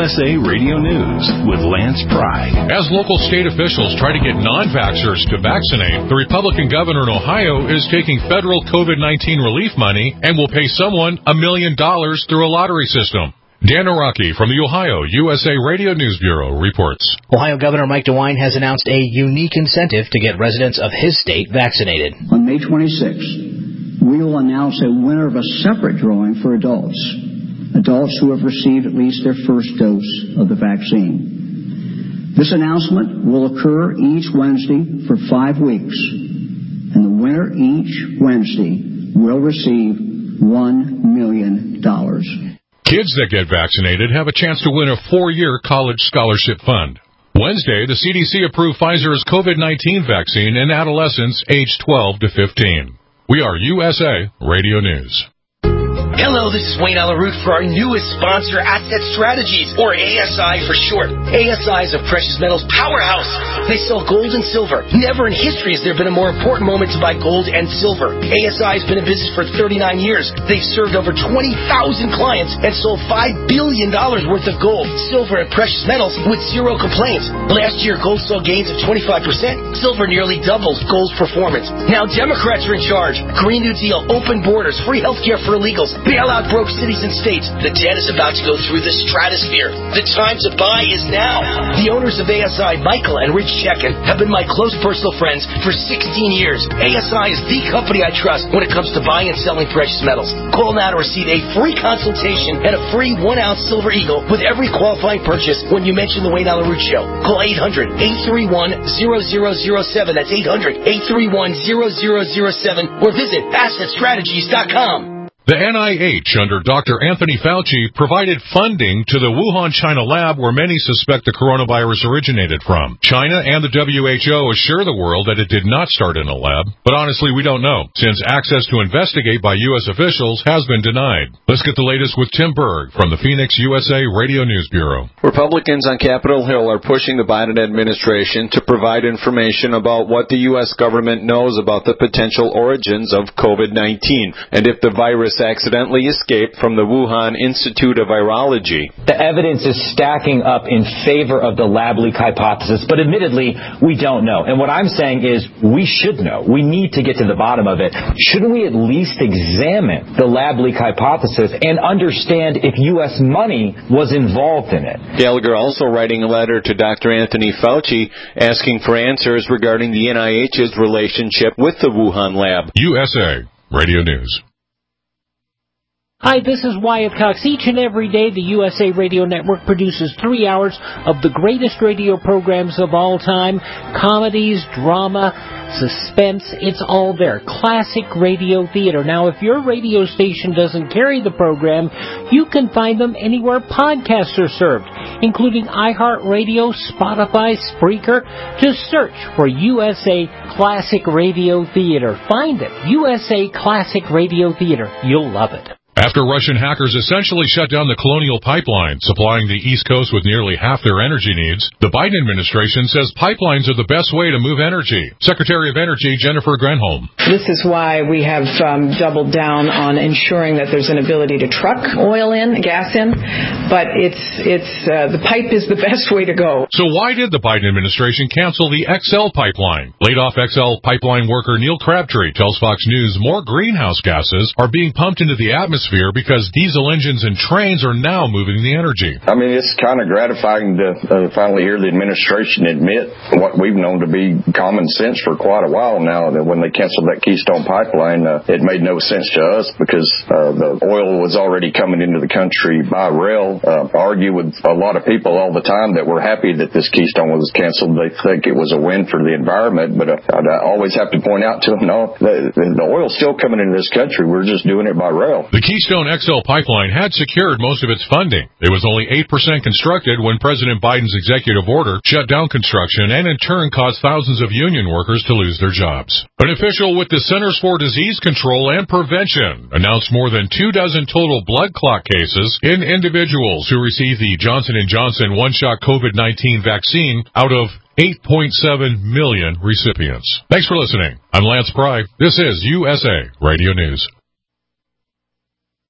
USA Radio News with Lance Pry. As local state officials try to get non-vaxxers to vaccinate, the Republican governor in Ohio is taking federal COVID-19 relief money and will pay someone $1 million through a lottery system. Dan Araki from the Ohio USA Radio News Bureau reports. Ohio Governor Mike DeWine has announced a unique incentive to get residents of his state vaccinated. On May 26th, we will announce a winner of a separate drawing for adults who have received at least their first dose of the vaccine. This announcement will occur each Wednesday for 5 weeks, and the winner each Wednesday will receive $1 million. Kids that get vaccinated have a chance to win a 4-year college scholarship fund. Wednesday, the CDC approved Pfizer's COVID-19 vaccine in adolescents aged 12 to 15. We are USA Radio News. Hello, this is Wayne Alaroot for our newest sponsor, Asset Strategies, or ASI for short. ASI is a precious metals powerhouse. They sell gold and silver. Never in history has there been a more important moment to buy gold and silver. ASI has been in business for 39 years. They've served over 20,000 clients and sold $5 billion worth of gold, silver, and precious metals with zero complaints. Last year, gold saw gains of 25%. Silver nearly doubles gold's performance. Now Democrats are in charge. Green New Deal, open borders, free health care for illegals, bailout broke cities and states. The debt is about to go through the stratosphere. The time to buy is now. The owners of ASI, Michael and Rich Chekin, have been my close personal friends for 16 years. ASI is the company I trust when it comes to buying and selling precious metals. Call now to receive a free consultation and a free 1-ounce silver eagle with every qualifying purchase when you mention the Wayne Alaroot Show. Call 800-831-0007. That's 800-831-0007 or visit AssetStrategies.com. The NIH, under Dr. Anthony Fauci, provided funding to the Wuhan, China lab where many suspect the coronavirus originated from. China and the WHO assure the world that it did not start in a lab, but honestly, we don't know, since access to investigate by U.S. officials has been denied. Let's get the latest with Tim Berg from the Phoenix USA Radio News Bureau. Republicans on Capitol Hill are pushing the Biden administration to provide information about what the U.S. government knows about the potential origins of COVID-19 and if the virus accidentally escaped from the Wuhan Institute of Virology. The evidence is stacking up in favor of the lab leak hypothesis, but admittedly, we don't know. And what I'm saying is we should know. We need to get to the bottom of it. Shouldn't we at least examine the lab leak hypothesis and understand if U.S. money was involved in it? Gallagher also writing a letter to Dr. Anthony Fauci asking for answers regarding the NIH's relationship with the Wuhan lab. USA Radio News. Hi, this is Wyatt Cox. Each and every day, the USA Radio Network produces 3 hours of the greatest radio programs of all time. Comedies, drama, suspense, it's all there. Classic radio theater. Now, if your radio station doesn't carry the program, you can find them anywhere podcasts are served, including iHeartRadio, Spotify, Spreaker. Just search for USA Classic Radio Theater. Find it. USA Classic Radio Theater. You'll love it. After Russian hackers essentially shut down the Colonial Pipeline, supplying the East Coast with nearly half their energy needs, the Biden administration says pipelines are the best way to move energy. Secretary of Energy Jennifer Granholm. This is why we have doubled down on ensuring that there's an ability to truck oil in, gas in, but the pipe is the best way to go. So why did the Biden administration cancel the XL pipeline? Laid-off XL pipeline worker Neil Crabtree tells Fox News more greenhouse gases are being pumped into the atmosphere because diesel engines and trains are now moving the energy. I mean, it's kind of gratifying to finally hear the administration admit what we've known to be common sense for quite a while now, that when they canceled that Keystone Pipeline, it made no sense to us because the oil was already coming into the country by rail. Argue with a lot of people all the time that we're happy that this Keystone was canceled. They think it was a win for the environment, but I always have to point out to them, no, the oil's still coming into this country. We're just doing it by rail. The Keystone XL pipeline had secured most of its funding. It was only 8% constructed when President Biden's executive order shut down construction and in turn caused thousands of union workers to lose their jobs. An official with the Centers for Disease Control and Prevention announced more than 24 total blood clot cases in individuals who received the Johnson & Johnson one-shot COVID-19 vaccine out of 8.7 million recipients. Thanks for listening. I'm Lance Pry. This is USA Radio News.